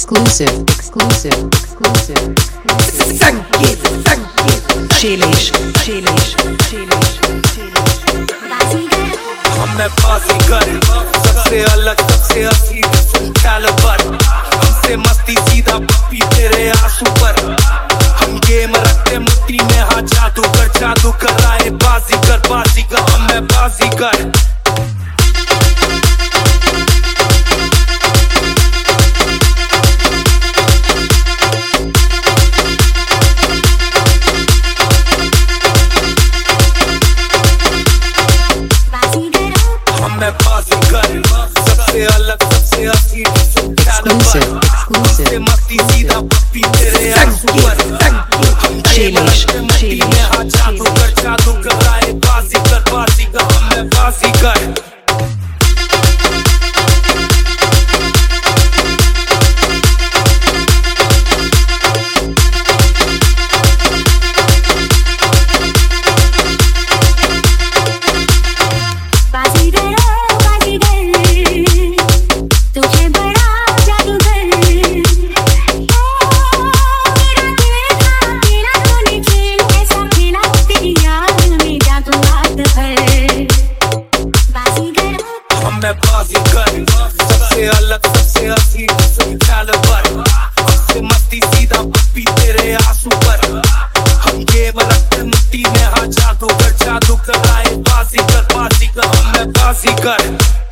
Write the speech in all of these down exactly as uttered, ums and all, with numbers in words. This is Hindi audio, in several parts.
exclusive, exclusive, exclusive, exclusive. संगीत संगीत शैलेश शैलेश शैलेश हम मैं बाजीगर सबसे अलग सबसे असली कैलिबर हमसे मस्ती सीधा पप्पी तेरे आंसू पर हम गेम रखते मुट्ठी में हाँ जादूगर जादू कराए बाजीगर बाजीगर हम मैं बाजीगर मैं बाजीगर सबसे अलग सबसे असली exclusive, exclusive, मस्ती सीधा पप्पी तेरे आंसू पर हम शैलेश मुट्ठी में हाँ जादूगर जादू कराए बाजीगर बाजीगर हम मैं बाजीगर मैं बाजीगर सबसे अलग सबसे असली कैलिबर हमसे मस्ती सीधा पप्पी तेरे आंसू पर हम गेम रखते मुट्ठी में हाँ जादूगर जादू कराए बाजीगर बाजीगर हम मैं बाजीगर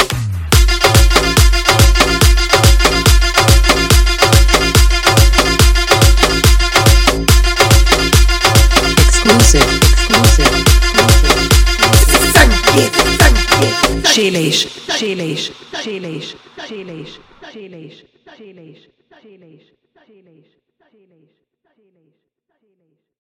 exclusive, exclusive, exclusive. संगीत संगीत शैलेश शैलेश शैलेश शैलेश शैलेश शैलेश शैलेश शैलेश शैलेश शैलेश शैलेश